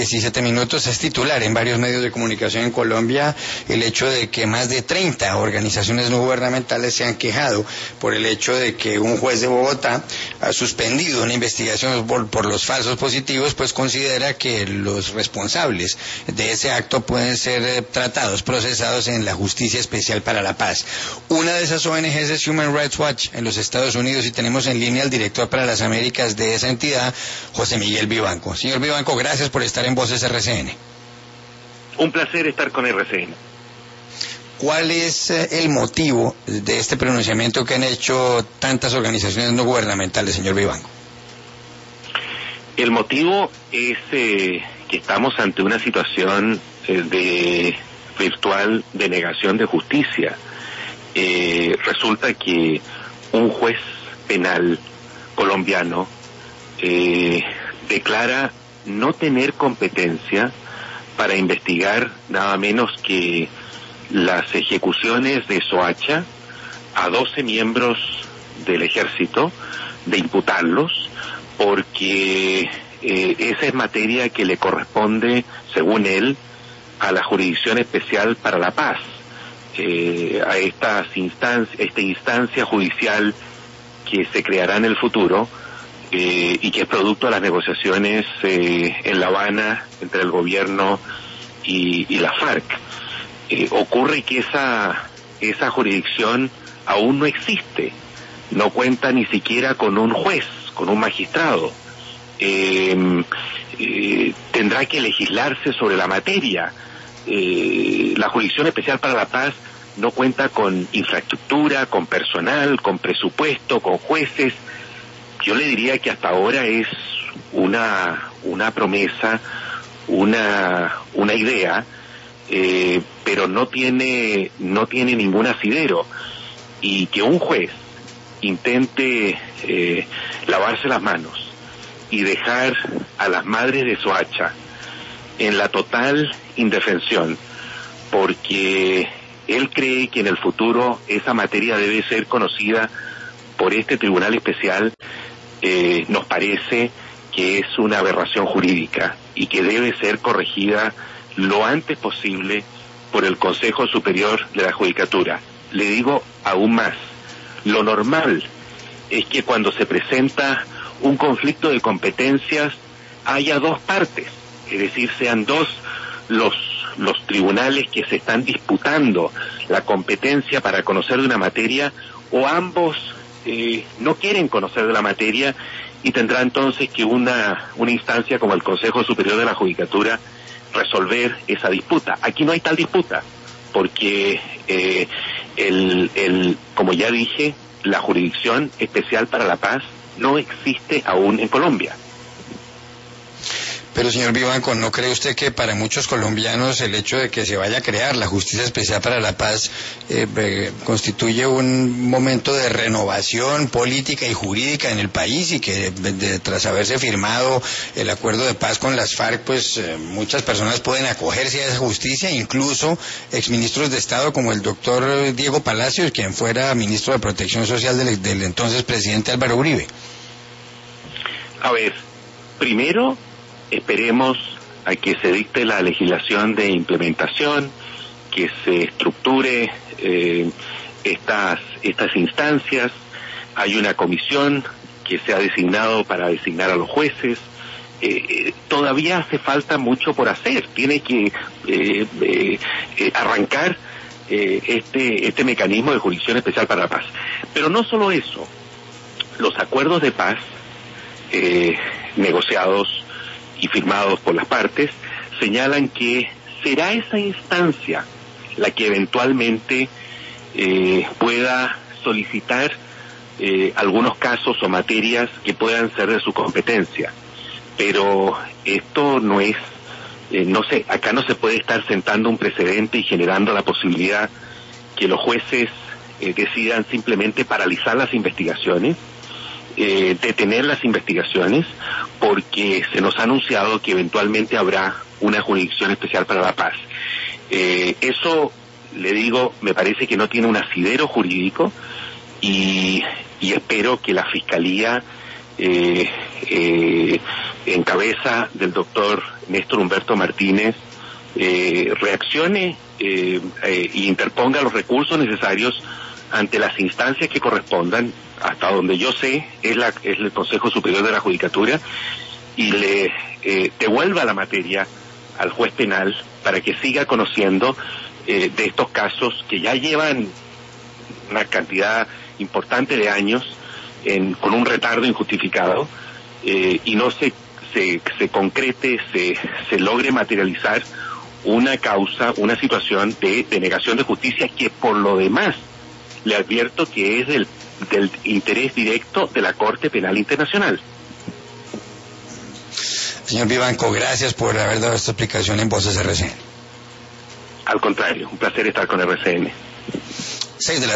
17 minutos. Es titular en varios medios de comunicación en Colombia el hecho de que más de 30 organizaciones no gubernamentales se han quejado por el hecho de que un juez de Bogotá ha suspendido una investigación por los falsos positivos, pues considera que los responsables de ese acto pueden ser tratados, procesados en la Justicia Especial para la Paz. Una de esas ONGs es Human Rights Watch en los Estados Unidos, y tenemos en línea al director para las Américas de esa entidad, José Miguel Vivanco. Señor Vivanco, gracias por estar en Voces RCN. Un placer estar con RCN. ¿Cuál es el motivo de este pronunciamiento que han hecho tantas organizaciones no gubernamentales, señor Vivanco? El motivo es que estamos ante una situación de virtual denegación de justicia. Resulta que un juez penal colombiano declara no tener competencia para investigar nada menos que las ejecuciones de Soacha a 12 miembros del ejército, de imputarlos, porque esa es materia que le corresponde, según él, a la Jurisdicción Especial para la Paz, a esta instancia judicial que se creará en el futuro, y que es producto de las negociaciones en La Habana entre el gobierno y la FARC. Ocurre que esa jurisdicción aún no existe, no cuenta ni siquiera con un juez, con un magistrado. Tendrá que legislarse sobre la materia. La Jurisdicción Especial para la Paz no cuenta con infraestructura, con personal, con presupuesto, con jueces. Yo le diría que hasta ahora es una promesa, una idea, pero no tiene ningún asidero. Y que un juez intente lavarse las manos y dejar a las madres de Soacha en la total indefensión, porque él cree que en el futuro esa materia debe ser conocida por este tribunal especial, nos parece que es una aberración jurídica y que debe ser corregida lo antes posible por el Consejo Superior de la Judicatura. Le digo aún más, lo normal es que cuando se presenta un conflicto de competencias haya dos partes, es decir, sean dos los tribunales que se están disputando la competencia para conocer de una materia, o ambos no quieren conocer de la materia, y tendrá entonces que una instancia como el Consejo Superior de la Judicatura resolver esa disputa. Aquí no hay tal disputa, porque como ya dije, la Jurisdicción Especial para la Paz no existe aún en Colombia. Pero, señor Vivanco, ¿no cree usted que para muchos colombianos el hecho de que se vaya a crear la Justicia Especial para la Paz constituye un momento de renovación política y jurídica en el país, y que tras haberse firmado el acuerdo de paz con las FARC, pues muchas personas pueden acogerse a esa justicia, incluso exministros de Estado como el doctor Diego Palacios, quien fuera ministro de Protección Social del entonces presidente Álvaro Uribe? A ver, primero esperemos a que se dicte la legislación de implementación, que se estructure estas instancias. Hay una comisión que se ha designado para designar a los jueces. Todavía hace falta mucho por hacer. Tiene que arrancar este mecanismo de Jurisdicción Especial para la Paz. Pero no solo eso, los acuerdos de paz negociados y firmados por las partes señalan que será esa instancia la que eventualmente pueda solicitar algunos casos o materias que puedan ser de su competencia. Pero esto no es, acá no se puede estar sentando un precedente y generando la posibilidad que los jueces decidan simplemente paralizar las investigaciones, detener las investigaciones, porque se nos ha anunciado que eventualmente habrá una Jurisdicción Especial para la Paz. Eso, le digo, me parece que no tiene un asidero jurídico, y espero que la Fiscalía en cabeza del doctor Néstor Humberto Martínez, reaccione e interponga los recursos necesarios ante las instancias que correspondan, hasta donde yo sé es el Consejo Superior de la Judicatura, y le devuelva la materia al juez penal para que siga conociendo de estos casos que ya llevan una cantidad importante de años con un retardo injustificado, y no se concrete, se logre materializar una causa, una situación de denegación de justicia que, por lo demás, le advierto que es del interés directo de la Corte Penal Internacional. Señor Vivanco, gracias por haber dado esta explicación en Voces RCN. Al contrario, un placer estar con RCN. 6 de la